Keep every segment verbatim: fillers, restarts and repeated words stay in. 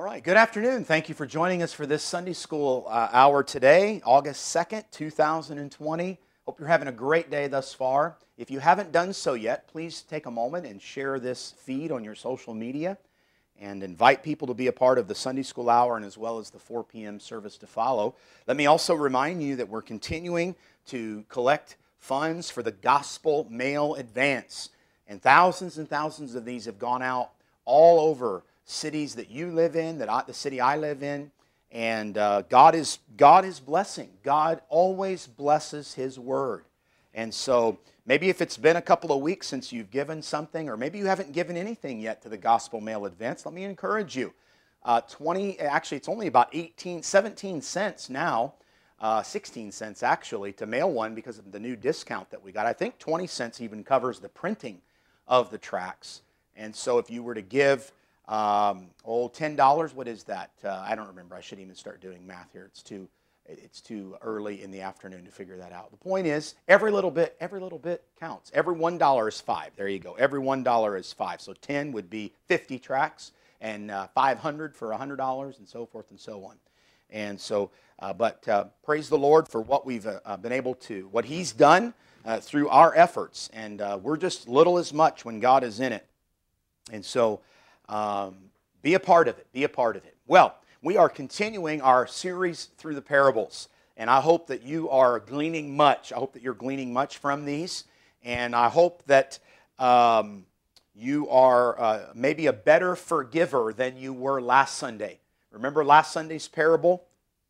right, good afternoon. Thank you for joining us for this Sunday School uh, hour today, August second, two thousand twenty. Hope you're having a great day thus far. If you haven't done so yet, please take a moment and share this feed on your social media and invite people to be a part of the Sunday School hour and as well as the four p m service to follow. Let me also remind you that we're continuing to collect funds for the Gospel Mail Advance. And thousands and thousands of these have gone out all over cities that you live in, that I, the city I live in, and uh, God is God is blessing. God always blesses His Word. And so maybe if it's been a couple of weeks since you've given something, or maybe you haven't given anything yet to the Gospel Mail Advance, let me encourage you. Uh, twenty, actually it's only about eighteen, seventeen cents now, uh, sixteen cents actually, to mail one because of the new discount that we got. I think twenty cents even covers the printing of the tracts. And so if you were to give Um, oh, ten dollars, what is that? Uh, I don't remember. I should even start doing math here. It's too, it's too early in the afternoon to figure that out. The point is, every little bit, every little bit counts. Every one dollar is five. There you go. Every one dollar is five. So ten would be fifty tracts, and uh, five hundred for one hundred dollars, and so forth and so on. And so, uh, but uh, praise the Lord for what we've uh, been able to, what He's done uh, through our efforts. And uh, we're just little as much when God is in it. And so, Um, be a part of it. Be a part of it. Well, we are continuing our series through the parables, and I hope that you are gleaning much. I hope that you're gleaning much from these, and I hope that um, you are uh, maybe a better forgiver than you were last Sunday. Remember last Sunday's parable?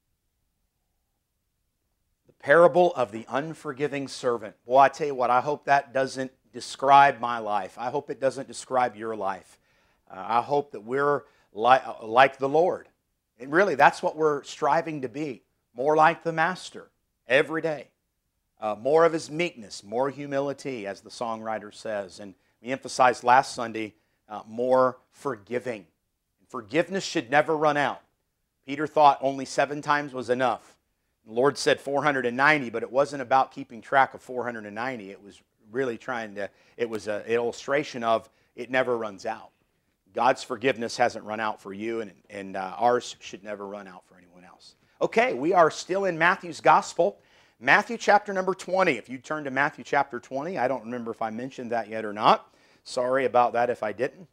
The parable of the unforgiving servant. Boy, I tell you what, I hope that doesn't describe my life. I hope it doesn't describe your life. Uh, I hope that we're like, like the Lord. And really, that's what we're striving to be. More like the Master every day. Uh, more of His meekness, more humility, as the songwriter says. And we emphasized last Sunday, uh, more forgiving. Forgiveness should never run out. Peter thought only seven times was enough. The Lord said four hundred ninety, but it wasn't about keeping track of four hundred ninety. It was really trying to, it was an illustration of it never runs out. God's forgiveness hasn't run out for you, and, and uh, ours should never run out for anyone else. Okay, we are still in Matthew's Gospel. Matthew chapter number twenty. If you turn to Matthew chapter twenty, I don't remember if I mentioned that yet or not. Sorry about that if I didn't.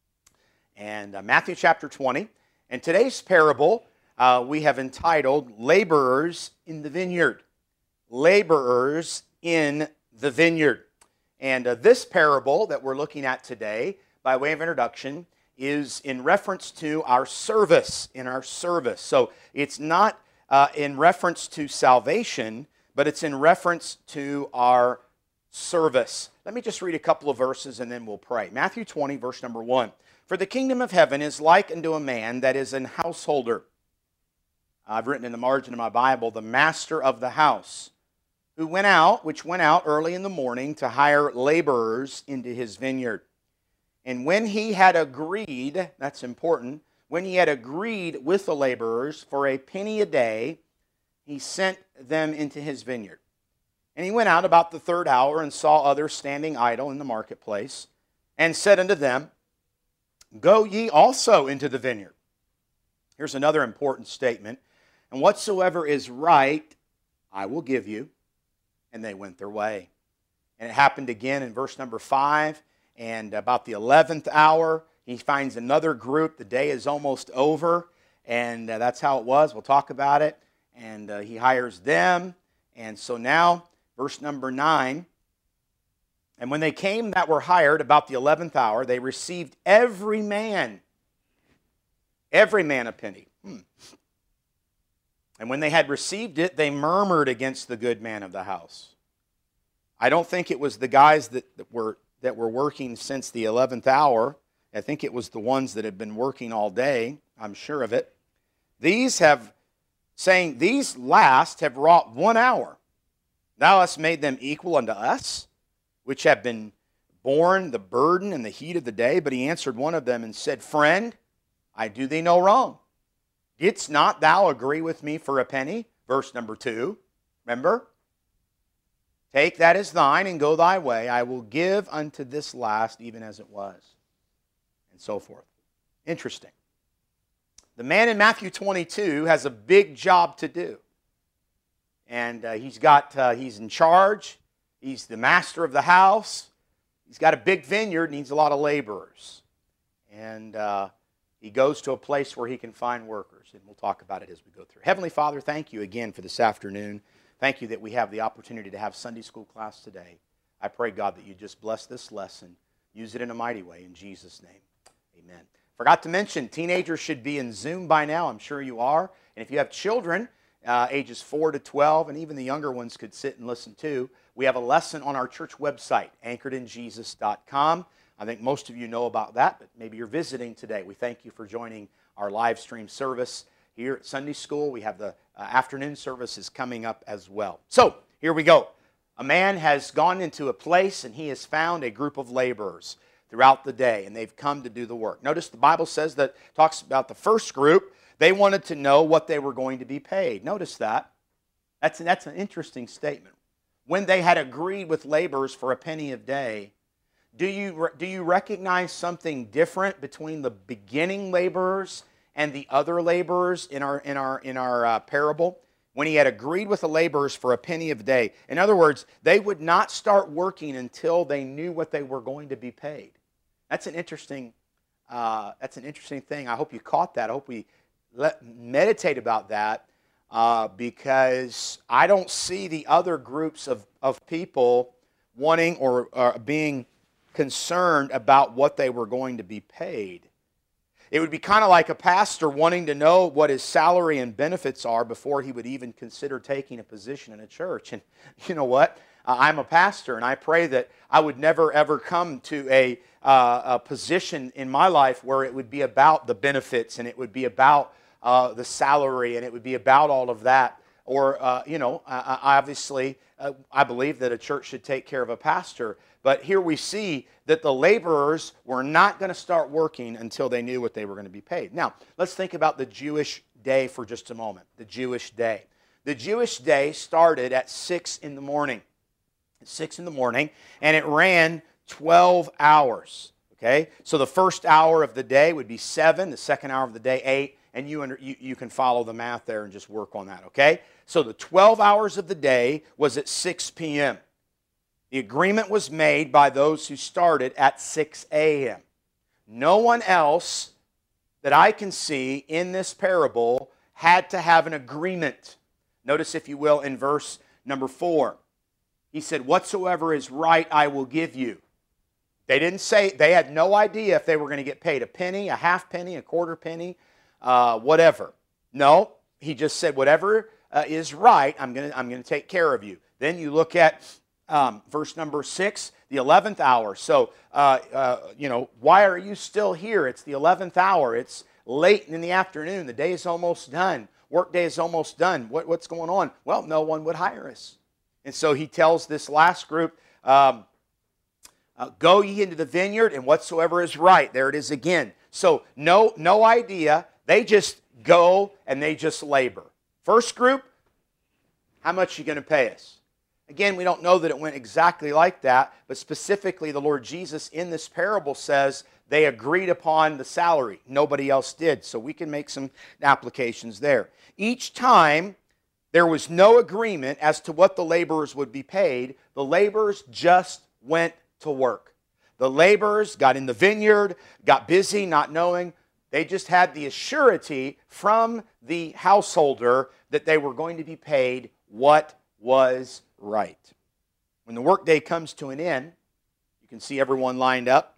And uh, Matthew chapter twenty. And today's parable uh, we have entitled, Laborers in the Vineyard. Laborers in the Vineyard. And uh, this parable that we're looking at today, by way of introduction, is in reference to our service, in our service. So it's not uh, in reference to salvation, but it's in reference to our service. Let me just read a couple of verses and then we'll pray. Matthew twenty, verse number one. For the kingdom of heaven is like unto a man that is an householder. I've written in the margin of my Bible, the master of the house, who went out, which went out early in the morning to hire laborers into his vineyard. And when he had agreed, that's important, when he had agreed with the laborers for a penny a day, he sent them into his vineyard. And he went out about the third hour and saw others standing idle in the marketplace, and said unto them, Go ye also into the vineyard. Here's another important statement. And whatsoever is right, I will give you. And they went their way. And it happened again in verse number five. And about the eleventh hour, he finds another group. The day is almost over, and uh, that's how it was. We'll talk about it. And uh, he hires them. And so now, verse number nine, and when they came that were hired about the eleventh hour, they received every man, every man a penny. Hmm. And when they had received it, they murmured against the good man of the house. I don't think it was the guys that, that were... that were working since the eleventh hour. I think it was the ones that had been working all day. I'm sure of it. These have, saying, These last have wrought one hour. Thou hast made them equal unto us, which have been borne the burden and the heat of the day. But he answered one of them and said, Friend, I do thee no wrong. Didst not thou agree with me for a penny? Verse number two. Remember? Take that as thine and go thy way. I will give unto this last even as it was. And so forth. Interesting. The man in Matthew twenty-two has a big job to do. And uh, he's got, uh, he's in charge. He's the master of the house. He's got a big vineyard, needs a lot of laborers. And uh, he goes to a place where he can find workers. And we'll talk about it as we go through. Heavenly Father, thank you again for this afternoon. Thank you that we have the opportunity to have Sunday school class today. I pray, God, that you just bless this lesson. Use it in a mighty way. In Jesus' name, amen. Forgot to mention, teenagers should be in Zoom by now. I'm sure you are. And if you have children, uh, ages four to twelve, and even the younger ones could sit and listen too, we have a lesson on our church website, anchored in jesus dot com. I think most of you know about that, but maybe you're visiting today. We thank you for joining our live stream service here at Sunday School. We have the uh, afternoon services coming up as well. So, here we go. A man has gone into a place and he has found a group of laborers throughout the day, and they've come to do the work. Notice the Bible says that, talks about the first group, they wanted to know what they were going to be paid. Notice that. That's, that's an interesting statement. When they had agreed with laborers for a penny a day, do you, do you recognize something different between the beginning laborers and the other laborers in our, in our, in our uh, parable? When he had agreed with the laborers for a penny a day. In other words, they would not start working until they knew what they were going to be paid. That's an interesting, uh, that's an interesting thing. I hope you caught that. I hope we let, meditate about that uh, because I don't see the other groups of, of people wanting or uh, being concerned about what they were going to be paid. It would be kind of like a pastor wanting to know what his salary and benefits are before he would even consider taking a position in a church. And you know what? Uh, I'm a pastor, and I pray that I would never, ever come to a, uh, a position in my life where it would be about the benefits, and it would be about uh, the salary, and it would be about all of that. Or, uh, you know, uh, obviously, uh, I believe that a church should take care of a pastor. But here we see that the laborers were not going to start working until they knew what they were going to be paid. Now, let's think about the Jewish day for just a moment. The Jewish day. The Jewish day started at six in the morning. six in the morning, and it ran twelve hours. Okay? So the first hour of the day would be seven, the second hour of the day, eight, and you, under, you, you can follow the math there and just work on that. Okay? So the twelve hours of the day was at six p m The agreement was made by those who started at six a m No one else that I can see in this parable had to have an agreement. Notice, if you will, in verse number four. He said, "Whatsoever is right, I will give you." They didn't say, they had no idea if they were going to get paid a penny, a half penny, a quarter penny, uh, whatever. No, he just said, whatever uh, is right, I'm going to I'm going to take care of you. Then you look at Um, verse number six, the eleventh hour. So, uh, uh, you know, why are you still here? It's the eleventh hour. It's late in the afternoon. The day is almost done. Work day is almost done. What, what's going on? Well, no one would hire us. And so he tells this last group, um, uh, go ye into the vineyard, and whatsoever is right. There it is again. So no, no idea. They just go and they just labor. First group, how much are you going to pay us? Again, we don't know that it went exactly like that, but specifically the Lord Jesus in this parable says they agreed upon the salary. Nobody else did, so we can make some applications there. Each time there was no agreement as to what the laborers would be paid, the laborers just went to work. The laborers got in the vineyard, got busy not knowing. They just had the assurity from the householder that they were going to be paid what was right. When the workday comes to an end, you can see everyone lined up.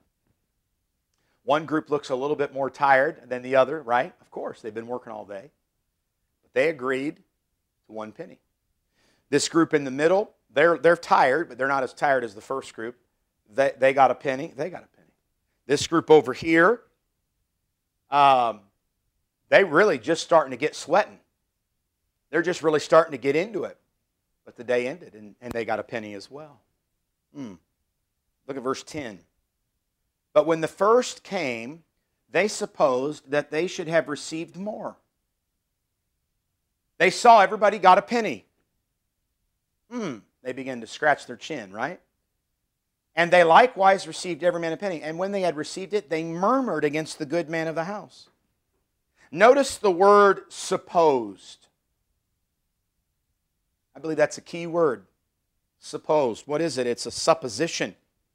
One group looks a little bit more tired than the other, right? Of course, they've been working all day. But they agreed to one penny. This group in the middle, they're, they're tired, but they're not as tired as the first group. They, they got a penny. They got a penny. This group over here, um, they really just starting to get sweating. They're just really starting to get into it. But the day ended, and, and they got a penny as well. Hmm. Look at verse ten. But when the first came, they supposed that they should have received more. They saw everybody got a penny. Hmm. They began to scratch their chin, right? And they likewise received every man a penny. And when they had received it, they murmured against the good man of the house. Notice the word supposed. I believe that's a key word. Supposed. What is it? It's a supposition.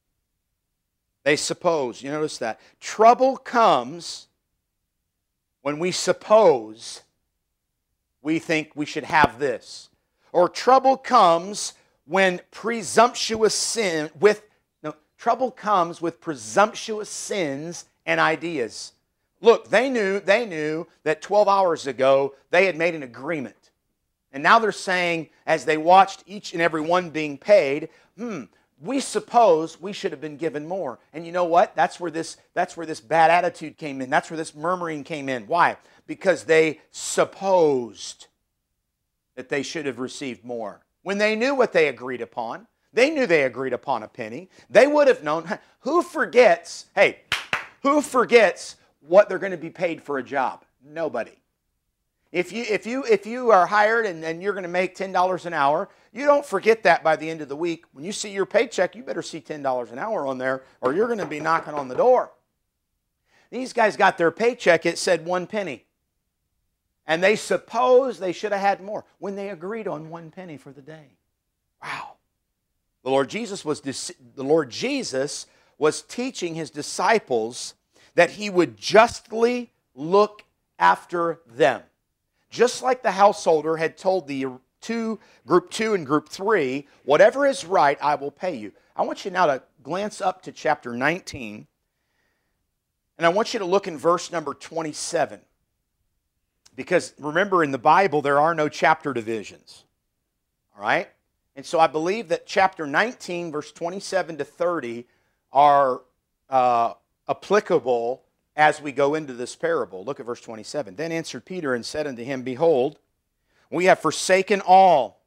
They suppose. You notice that. Trouble comes when we suppose we think we should have this. Or trouble comes when presumptuous sin, with, no, trouble comes with presumptuous sins and ideas. Look, they knew, they knew that twelve hours ago they had made an agreement. And now they're saying, as they watched each and every one being paid, hmm, we suppose we should have been given more. And you know what? That's where this, that's where this bad attitude came in. That's where this murmuring came in. Why? Because they supposed that they should have received more. When they knew what they agreed upon, they knew they agreed upon a penny. They would have known. Who forgets, hey, who forgets what they're going to be paid for a job? Nobody. If you, if you, if you are hired and, and you're going to make ten dollars an hour, you don't forget that by the end of the week. When you see your paycheck, you better see ten dollars an hour on there or you're going to be knocking on the door. These guys got their paycheck, it said one penny. And they suppose they should have had more when they agreed on one penny for the day. Wow. The Lord Jesus was, the Lord Jesus was teaching His disciples that He would justly look after them. Just like the householder had told the two, group two and group three, whatever is right, I will pay you. I want you now to glance up to chapter nineteen, and I want you to look in verse number twenty-seven. Because remember, in the Bible, there are no chapter divisions. All right? And so I believe that chapter nineteen, verse twenty-seven to thirty are uh, applicable as we go into this parable. Look at verse twenty-seven. Then answered Peter and said unto him, Behold, we have forsaken all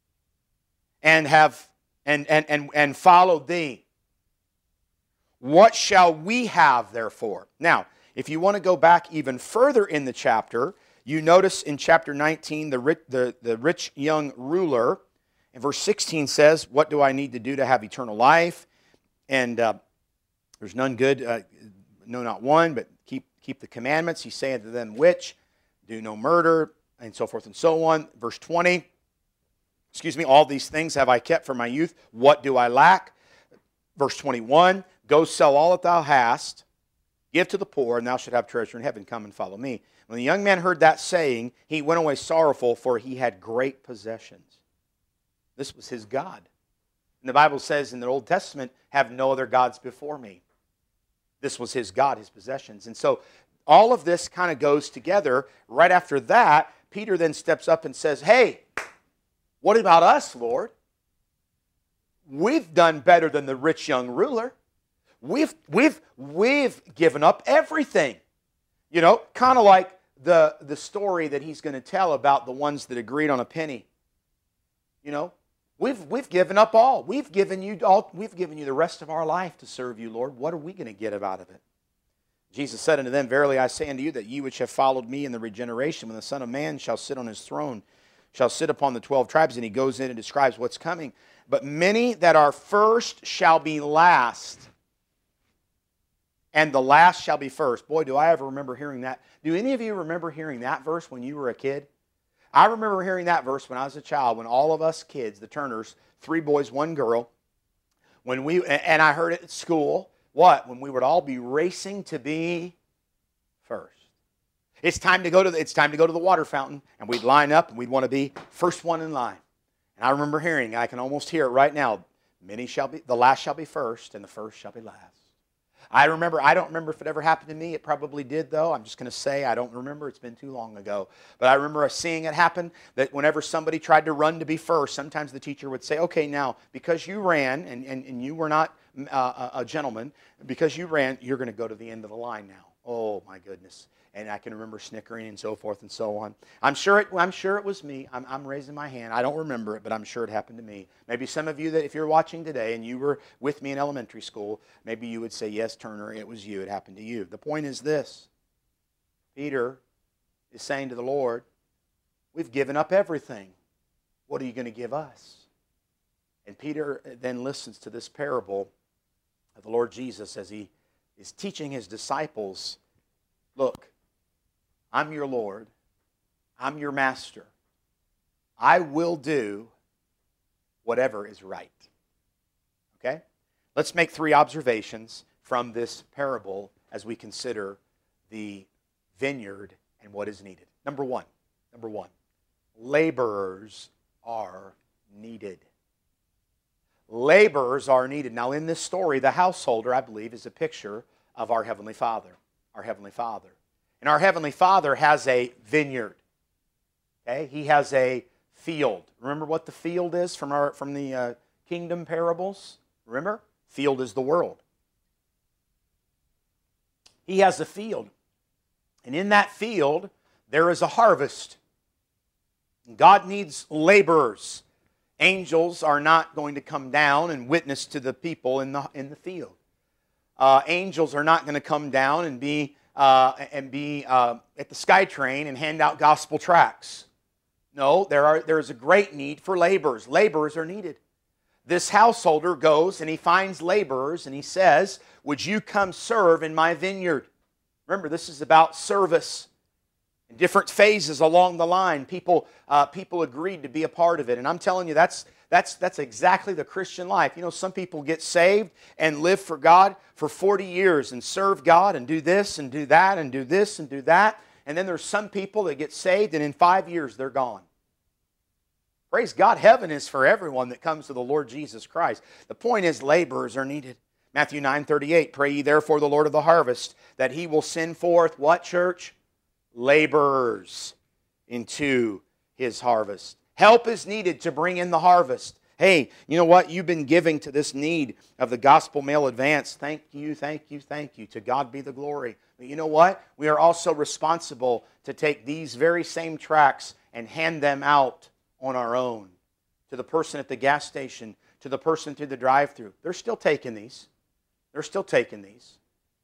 and have and, and, and, and followed thee. What shall we have therefore? Now, if you want to go back even further in the chapter, you notice in chapter nineteen, the rich, the, the rich young ruler, and verse sixteen says, What do I need to do to have eternal life? And uh, there's none good, uh, no, not one, but keep keep the commandments. He saith to them, which do no murder, and so forth and so on. Verse twenty, excuse me, all these things have I kept from my youth. What do I lack? Verse twenty-one, go sell all that thou hast, give to the poor, and thou shalt have treasure in heaven. Come and follow me. When the young man heard that saying, he went away sorrowful, for he had great possessions. This was his God. And the Bible says in the Old Testament, have no other gods before me. This was his God, his possessions. And so all of this kind of goes together. Right after that, Peter then steps up and says, hey, what about us, Lord? We've done better than the rich young ruler. We've, we've, we've given up everything. You know, kind of like the, the story that he's going to tell about the ones that agreed on a penny. You know, we've, we've given up all. We've given you all. We've given you the rest of our life to serve you, Lord. What are we going to get out of it? Jesus said unto them, Verily I say unto you, that ye which have followed me in the regeneration, when the Son of Man shall sit on his throne, shall sit upon the twelve tribes. And he goes in and describes what's coming. But many that are first shall be last, and the last shall be first. Boy, do I ever remember hearing that. Do any of you remember hearing that verse when you were a kid? I remember hearing that verse when I was a child, when all of us kids, the Turners, three boys, one girl, when we, and I heard it at school, what? When we would all be racing to be first. It's time to go to the, it's time to go to the water fountain, and we'd line up, and we'd want to be first one in line. And I remember hearing, I can almost hear it right now, many shall be, the last shall be first, and the first shall be last. I remember, I don't remember if it ever happened to me. It probably did, though. I'm just going to say I don't remember. It's been too long ago. But I remember seeing it happen, that whenever somebody tried to run to be first, sometimes the teacher would say, okay, now, because you ran, and, and, and you were not uh, a gentleman, because you ran, you're going to go to the end of the line now. Oh, my goodness. And I can remember snickering and so forth and so on. I'm sure it, I'm sure it was me. I'm, I'm raising my hand. I don't remember it, but I'm sure it happened to me. Maybe some of you that if you're watching today and you were with me in elementary school, maybe you would say, yes, Turner, it was you. It happened to you. The point is this. Peter is saying to the Lord, we've given up everything. What are you going to give us? And Peter then listens to this parable of the Lord Jesus as he is teaching his disciples, look, I'm your Lord. I'm your master. I will do whatever is right. Okay? Let's make three observations from this parable as we consider the vineyard and what is needed. Number one, number one, laborers are needed. Laborers are needed. Now in this story, the householder, I believe, is a picture of our Heavenly Father. Our Heavenly Father. And our Heavenly Father has a vineyard. Okay? He has a field. Remember what the field is from, our, from the uh, kingdom parables? Remember? Field is the world. He has a field. And in that field, there is a harvest. God needs laborers. Angels are not going to come down and witness to the people in the, in the field. Uh, angels are not going to come down and be, uh, and be uh, at the SkyTrain and hand out gospel tracts. No, there, are, there is a great need for laborers. Laborers are needed. This householder goes and he finds laborers and he says, would you come serve in my vineyard? Remember, this is about service. In different phases along the line, people, uh, people agreed to be a part of it. And I'm telling you, that's, that's, that's exactly the Christian life. You know, some people get saved and live for God for forty years and serve God and do this and do that and do this and do that. And then there's some people that get saved and in five years they're gone. Praise God, heaven is for everyone that comes to the Lord Jesus Christ. The point is, laborers are needed. Matthew nine thirty-eight, pray ye therefore the Lord of the harvest, that He will send forth, what church? Laborers into His harvest. Help is needed to bring in the harvest. Hey, you know what? You've been giving to this need of the Gospel Mail Advance. Thank you, thank you, thank you. To God be the glory. But you know what? We are also responsible to take these very same tracts and hand them out on our own. To the person at the gas station, to the person through the drive-thru. They're still taking these. They're still taking these.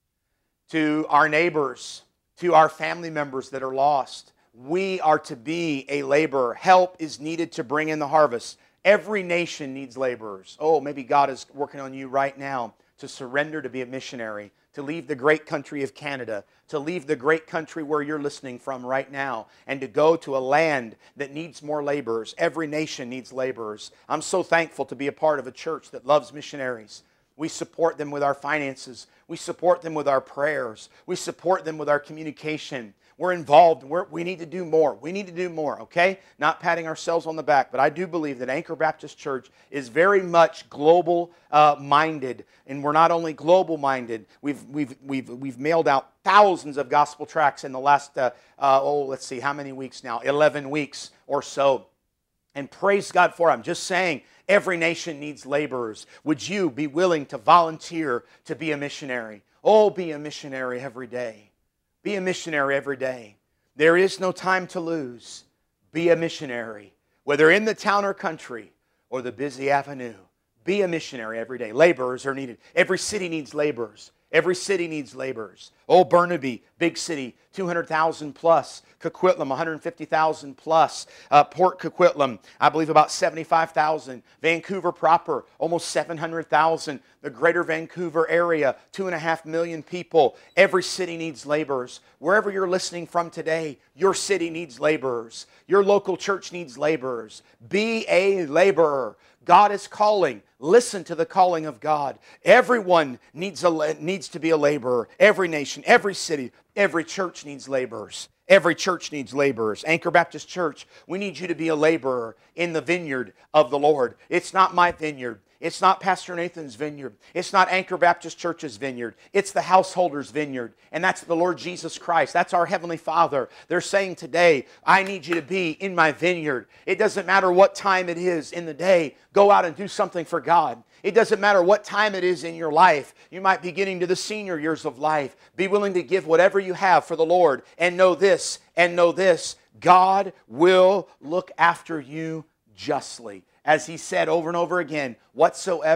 To our neighbors, to our family members that are lost. We are to be a laborer. Help is needed to bring in the harvest. Every nation needs laborers. Oh, maybe God is working on you right now to surrender to be a missionary, to leave the great country of Canada, to leave the great country where you're listening from right now, and to go to a land that needs more laborers. Every nation needs laborers. I'm so thankful to be a part of a church that loves missionaries. We support them with our finances. We support them with our prayers. We support them with our communication. We're involved. We're, we need to do more. We need to do more, okay? Not patting ourselves on the back, but I do believe that Anchor Baptist Church is very much global-minded. Uh, and we're not only global-minded. We've, we've, we've, we've mailed out thousands of gospel tracts in the last, uh, uh, oh, let's see, how many weeks now? eleven weeks or so. And praise God for it. I'm just saying, every nation needs laborers. Would you be willing to volunteer to be a missionary? Oh, be a missionary every day. Be a missionary every day. There is no time to lose. Be a missionary. Whether in the town or country or the busy avenue, be a missionary every day. Laborers are needed. Every city needs laborers. Every city needs laborers. Oh, Burnaby, big city, two hundred thousand plus. Coquitlam, one hundred fifty thousand plus. Uh, Port Coquitlam, I believe about seventy-five thousand. Vancouver proper, almost seven hundred thousand. The greater Vancouver area, two and a half million people. Every city needs laborers. Wherever you're listening from today, your city needs laborers. Your local church needs laborers. Be a laborer. God is calling. Listen to the calling of God. Everyone needs, a, needs to be a laborer. Every nation, every city, every church needs laborers. Every church needs laborers. Anchor Baptist Church, we need you to be a laborer in the vineyard of the Lord. It's not my vineyard. It's not Pastor Nathan's vineyard. It's not Anchor Baptist Church's vineyard. It's the householder's vineyard. And that's the Lord Jesus Christ. That's our Heavenly Father. They're saying today, I need you to be in my vineyard. It doesn't matter what time it is in the day. Go out and do something for God. It doesn't matter what time it is in your life. You might be getting to the senior years of life. Be willing to give whatever you have for the Lord. And know this, and know this, God will look after you justly. As He said over and over again, whatsoever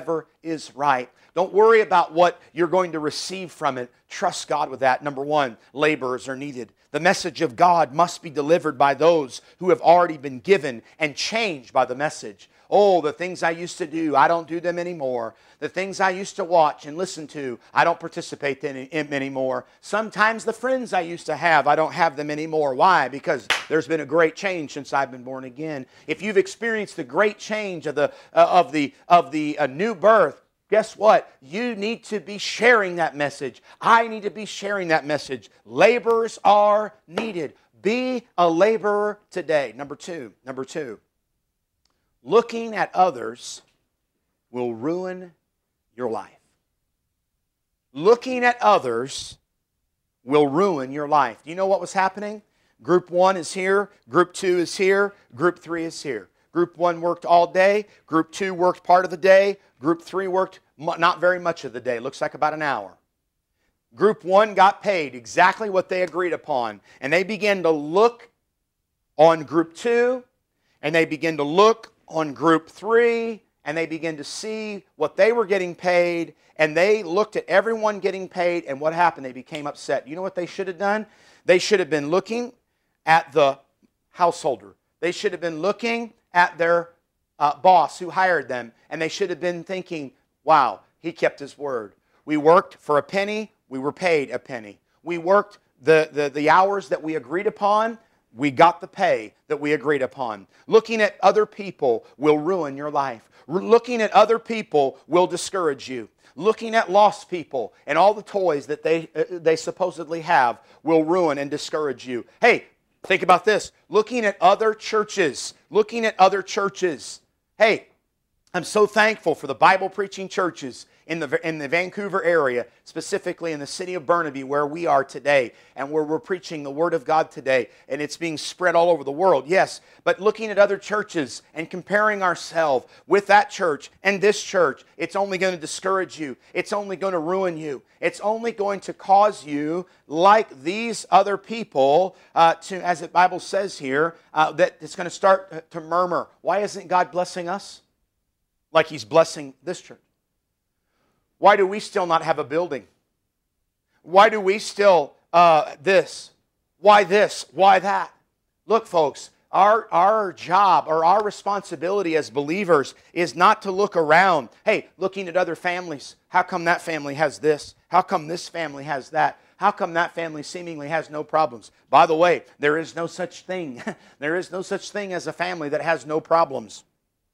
is right. Don't worry about what you're going to receive from it. Trust God with that. Number one, laborers are needed. The message of God must be delivered by those who have already been given and changed by the message. Oh, the things I used to do, I don't do them anymore. The things I used to watch and listen to, I don't participate in them anymore. Sometimes the friends I used to have, I don't have them anymore. Why? Because there's been a great change since I've been born again. If you've experienced the great change of the, uh, of the, of the uh, new birth, guess what? You need to be sharing that message. I need to be sharing that message. Laborers are needed. Be a laborer today. Number two, number two. Looking at others will ruin your life. Looking at others will ruin your life. Do you know what was happening? Group one is here. Group two is here. Group three is here. Group one worked all day. Group two worked part of the day. Group three worked not very much of the day. Looks like about an hour. Group one got paid exactly what they agreed upon. And they began to look on group two. And they began to look on group three. And they began to see what they were getting paid. And they looked at everyone getting paid. And what happened? They became upset. You know what they should have done? They should have been looking at the householder. They should have been looking at their uh, boss who hired them. And they should have been thinking, wow, he kept his word. We worked for a penny. We were paid a penny. We worked the, the, the hours that we agreed upon. We got the pay that we agreed upon. Looking at other people will ruin your life. Looking at other people will discourage you. Looking at lost people and all the toys that they, uh, they supposedly have will ruin and discourage you. Hey, think about this. Looking at other churches. Looking at other churches. Hey, I'm so thankful for the Bible preaching churches in the, in the Vancouver area, specifically in the city of Burnaby where we are today and where we're preaching the Word of God today, and it's being spread all over the world. Yes, but looking at other churches and comparing ourselves with that church and this church, it's only going to discourage you. It's only going to ruin you. It's only going to cause you, like these other people, uh, to, as the Bible says here, uh, that it's going to start to murmur. Why isn't God blessing us like He's blessing this church? Why do we still not have a building? Why do we still uh, this? Why this? Why that? Look, folks, our, our job or our responsibility as believers is not to look around. Hey, looking at other families. How come that family has this? How come this family has that? How come that family seemingly has no problems? By the way, there is no such thing. There is no such thing as a family that has no problems.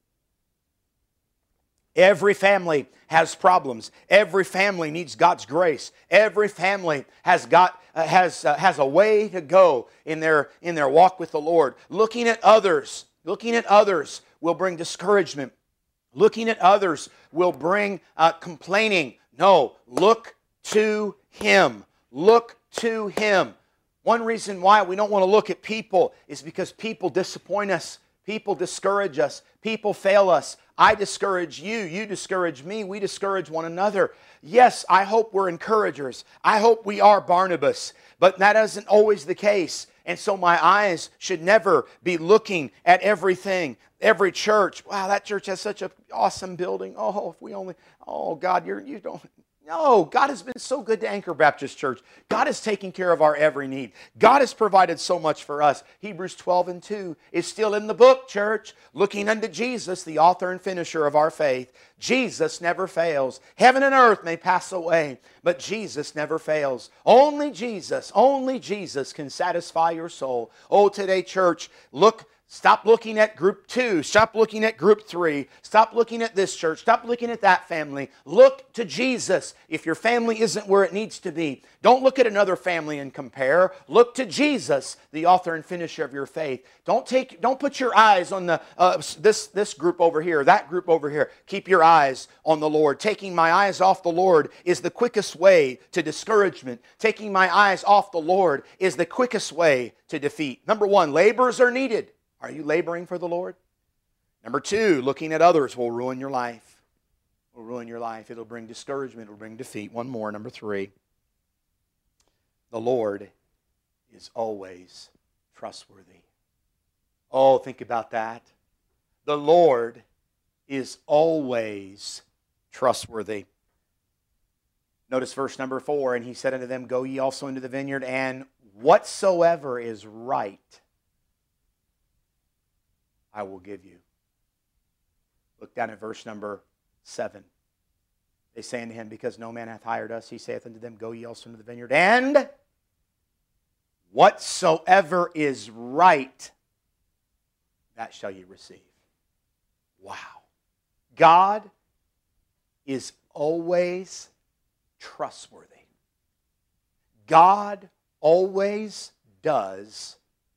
Every family has problems. Every family needs God's grace. Every family has got uh, has uh, has a way to go in their in their walk with the Lord. Looking at others, looking at others will bring discouragement. Looking at others will bring uh, complaining. No, look to Him. Look to Him. One reason why we don't want to look at people is because people disappoint us. People discourage us. People fail us. I discourage you. You discourage me. We discourage one another. Yes, I hope we're encouragers. I hope we are Barnabas. But that isn't always the case. And so my eyes should never be looking at everything. Every church. Wow, that church has such an awesome building. Oh, if we only... Oh, God, you're, you don't... No, God has been so good to Anchor Baptist Church. God is taking care of our every need. God has provided so much for us. Hebrews twelve and two is still in the book, church. Looking unto Jesus, the author and finisher of our faith. Jesus never fails. Heaven and earth may pass away, but Jesus never fails. Only Jesus, only Jesus can satisfy your soul. Oh, today, church, look. Stop looking at group two. Stop looking at group three. Stop looking at this church. Stop looking at that family. Look to Jesus. If your family isn't where it needs to be, don't look at another family and compare. Look to Jesus, the author and finisher of your faith. Don't take, don't put your eyes on the uh, this this group over here, that group over here. Keep your eyes on the Lord. Taking my eyes off the Lord is the quickest way to discouragement. Taking my eyes off the Lord is the quickest way to defeat. Number one, laborers are needed. Are you laboring for the Lord? Number two, looking at others will ruin your life. Will ruin your life. It'll bring discouragement. It'll bring defeat. One more, number three. The Lord is always trustworthy. Oh, think about that. The Lord is always trustworthy. Notice verse number four, and he said unto them, Go ye also into the vineyard, and whatsoever is right, I will give you. Look down at verse number seven. They say unto him, Because no man hath hired us, he saith unto them, Go ye also into the vineyard, and whatsoever is right, that shall ye receive. Wow. God is always trustworthy. God always does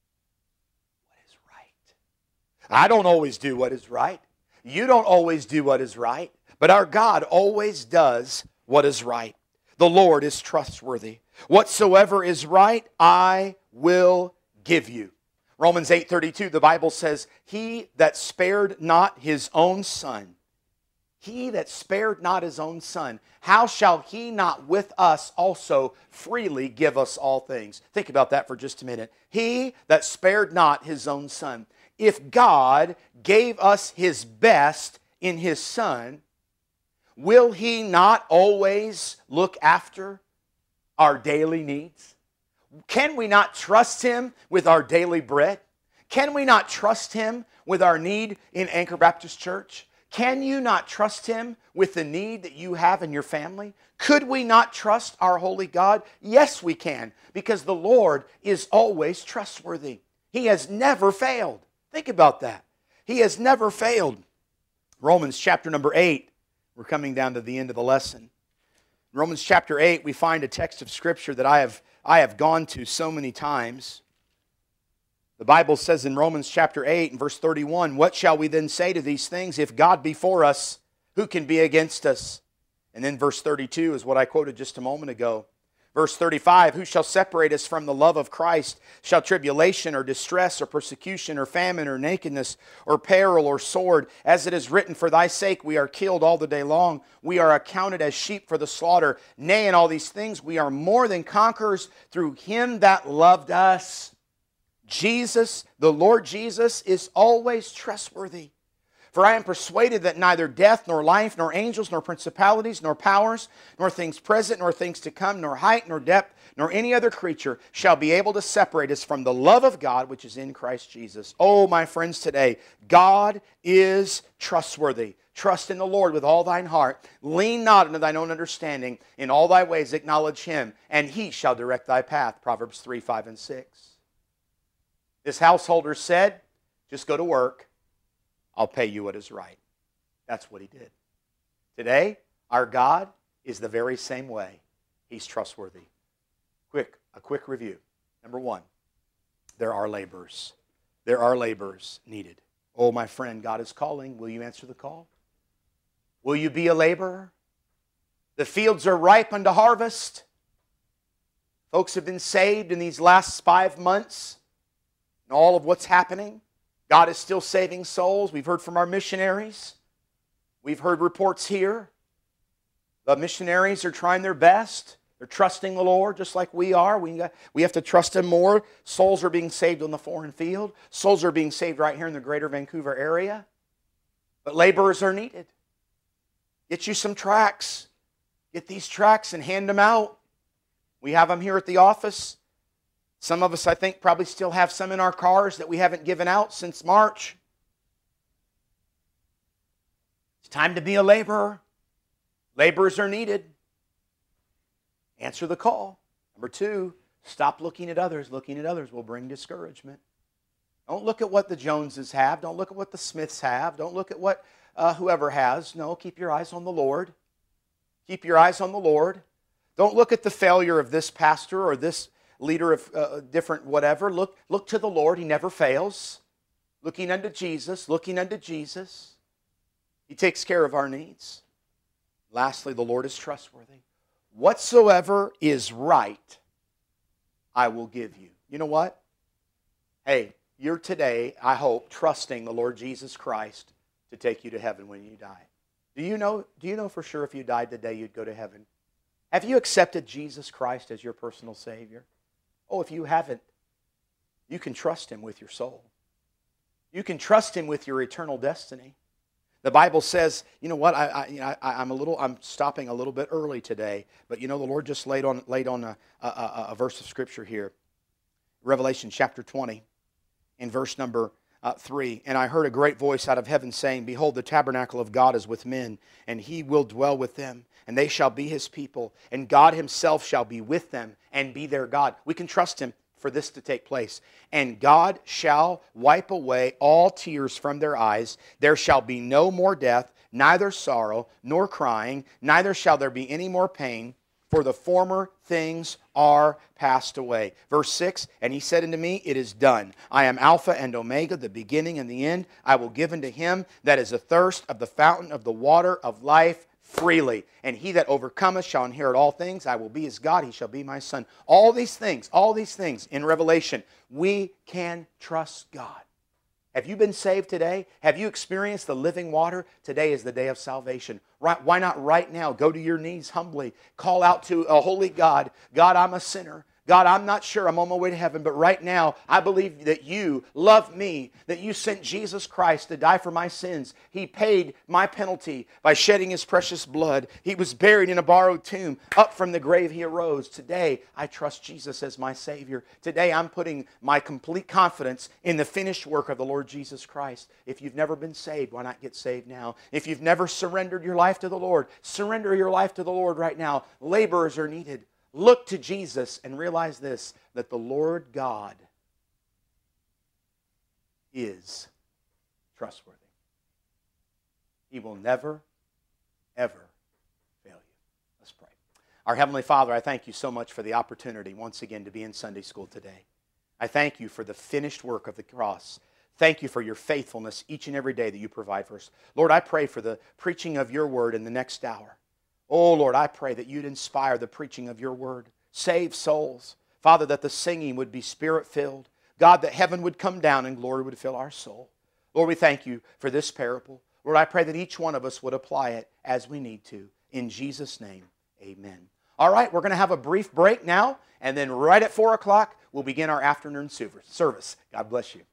what is right. I don't always do what is right. You don't always do what is right. But our God always does what is right. The Lord is trustworthy. Whatsoever is right, I will give you. Romans eight thirty-two, the Bible says, He that spared not his own son, He that spared not his own son, how shall he not with us also freely give us all things? Think about that for just a minute. He that spared not his own son. If God gave us his best in his son, will he not always look after our daily needs? Can we not trust him with our daily bread? Can we not trust him with our need in Anchor Baptist Church? Can you not trust him with the need that you have in your family? Could we not trust our holy God? Yes, we can, because the Lord is always trustworthy. He has never failed. Think about that. He has never failed. Romans chapter number eight. We're coming down to the end of the lesson. In Romans chapter eight, we find a text of Scripture that I have, I have gone to so many times. The Bible says in Romans chapter eight and verse thirty-one, What shall we then say to these things? If God be for us, who can be against us? And then verse thirty-two is what I quoted just a moment ago. Verse thirty-five, Who shall separate us from the love of Christ? Shall tribulation or distress or persecution or famine or nakedness or peril or sword? As it is written, For thy sake we are killed all the day long. We are accounted as sheep for the slaughter. Nay, in all these things we are more than conquerors through him that loved us. Jesus, the Lord Jesus, is always trustworthy. For I am persuaded that neither death, nor life, nor angels, nor principalities, nor powers, nor things present, nor things to come, nor height, nor depth, nor any other creature shall be able to separate us from the love of God which is in Christ Jesus. Oh, my friends, today, God is trustworthy. Trust in the Lord with all thine heart. Lean not unto thine own understanding. In all thy ways acknowledge him, and he shall direct thy path. Proverbs three, five, and six. This householder said, just go to work. I'll pay you what is right. That's what he did. Today, our God is the very same way. He's trustworthy. Quick, a quick review. Number one, there are laborers. There are laborers needed. Oh, my friend, God is calling. Will you answer the call? Will you be a laborer? The fields are ripe unto harvest. Folks have been saved in these last five months. And all of what's happening. God is still saving souls. We've heard from our missionaries. We've heard reports here. The missionaries are trying their best. They're trusting the Lord just like we are. We, got, we have to trust Him more. Souls are being saved on the foreign field. Souls are being saved right here in the greater Vancouver area. But laborers are needed. Get you some tracts. Get these tracts and hand them out. We have them here at the office. Some of us, I think, probably still have some in our cars that we haven't given out since March. It's time to be a laborer. Laborers are needed. Answer the call. Number two, stop looking at others. Looking at others will bring discouragement. Don't look at what the Joneses have. Don't look at what the Smiths have. Don't look at what uh, whoever has. No, keep your eyes on the Lord. Keep your eyes on the Lord. Don't look at the failure of this pastor or this leader of uh, different whatever. Look, look to the Lord. He never fails. Looking unto Jesus. Looking unto Jesus. He takes care of our needs. Lastly, the Lord is trustworthy. Whatsoever is right, I will give you. You know what? Hey, you're today, I hope, trusting the Lord Jesus Christ to take you to heaven when you die. Do you know, do you know for sure if you died today you'd go to heaven? Have you accepted Jesus Christ as your personal Savior? Oh, if you haven't, you can trust Him with your soul. You can trust Him with your eternal destiny. The Bible says, you know what, I, I, you know, I, I'm a little, I'm stopping a little bit early today, but you know, the Lord just laid on, laid on a, a, a, a verse of Scripture here. Revelation chapter twenty, in verse number uh, three. And I heard a great voice out of heaven saying, Behold, the tabernacle of God is with men, and He will dwell with them, and they shall be His people, and God Himself shall be with them and be their God. We can trust Him for this to take place. And God shall wipe away all tears from their eyes. There shall be no more death, neither sorrow, nor crying, neither shall there be any more pain, for the former things are passed away. Verse six, And He said unto me, It is done. I am Alpha and Omega, the beginning and the end. I will give unto him that is athirst of the fountain of the water of life freely. And he that overcometh shall inherit all things. I will be his God, he shall be my son. All these things, all these things in Revelation, we can trust God. Have you been saved today? Have you experienced the living water? Today is the day of salvation. Right, why not right now go to your knees humbly, call out to a holy God, God, I'm a sinner. God, I'm not sure I'm on my way to heaven, but right now I believe that you love me, that you sent Jesus Christ to die for my sins. He paid my penalty by shedding His precious blood. He was buried in a borrowed tomb. Up from the grave He arose. Today, I trust Jesus as my Savior. Today, I'm putting my complete confidence in the finished work of the Lord Jesus Christ. If you've never been saved, why not get saved now? If you've never surrendered your life to the Lord, surrender your life to the Lord right now. Laborers are needed. Look to Jesus and realize this, that the Lord God is trustworthy. He will never, ever fail you. Let's pray. Our Heavenly Father, I thank you so much for the opportunity once again to be in Sunday school today. I thank you for the finished work of the cross. Thank you for your faithfulness each and every day that you provide for us. Lord, I pray for the preaching of your word in the next hour. Oh, Lord, I pray that you'd inspire the preaching of your word. Save souls. Father, that the singing would be Spirit-filled. God, that heaven would come down and glory would fill our soul. Lord, we thank you for this parable. Lord, I pray that each one of us would apply it as we need to. In Jesus' name, amen. All right, we're going to have a brief break now, and then right at four o'clock, we'll begin our afternoon service. God bless you.